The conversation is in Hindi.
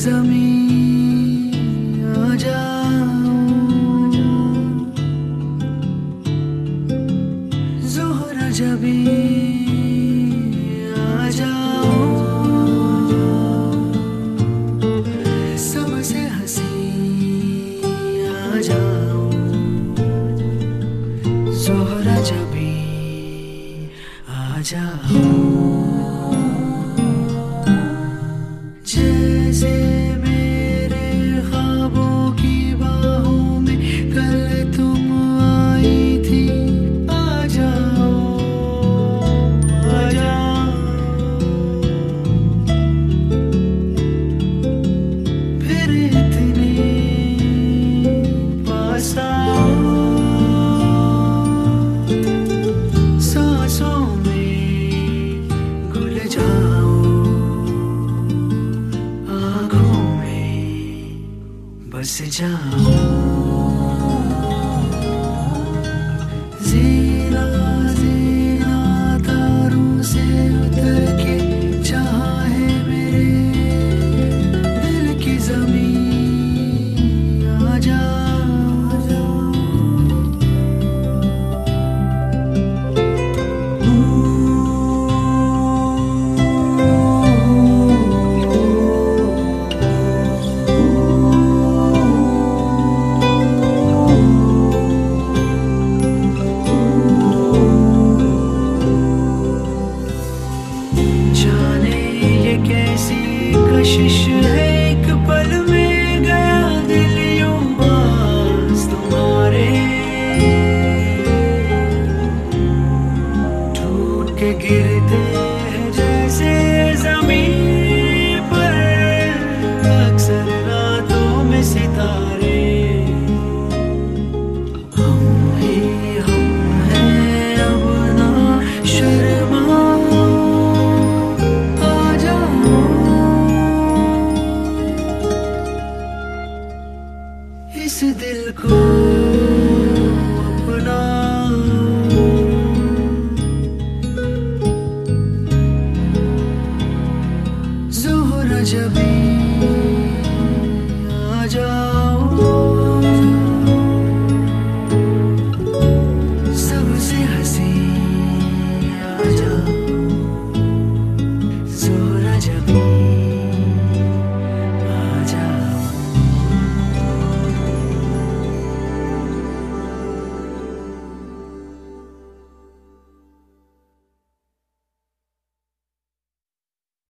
ज़मीं आ जाओ, ज़ोहरा जबी आ जाओ, सबसे हंसी आ जाओ, ज़ोहरा जबी आ जाओ। जैसे मेरे ख्वाबों की बाहों में कल तुम आई थी, आ जाओ, आ जाओ, फिर इतने पास आओ, सांसों में घुल जाओ, बस जाओ। ज़ीना ज़ीना तारों से उतर के चाहे मेरे दिल की ज़मीं आ जाओ, कैसी कशिश है एक पल में गया दिल यूं पास तुम्हारे, टूट के गिरते हैं जैसे ज़मीन पर अक्सर रातों में सितारे। हम ही हम हैं, अब ना शर्मा, इस दिल को अपना, ज़ोहरा जबी आ जा।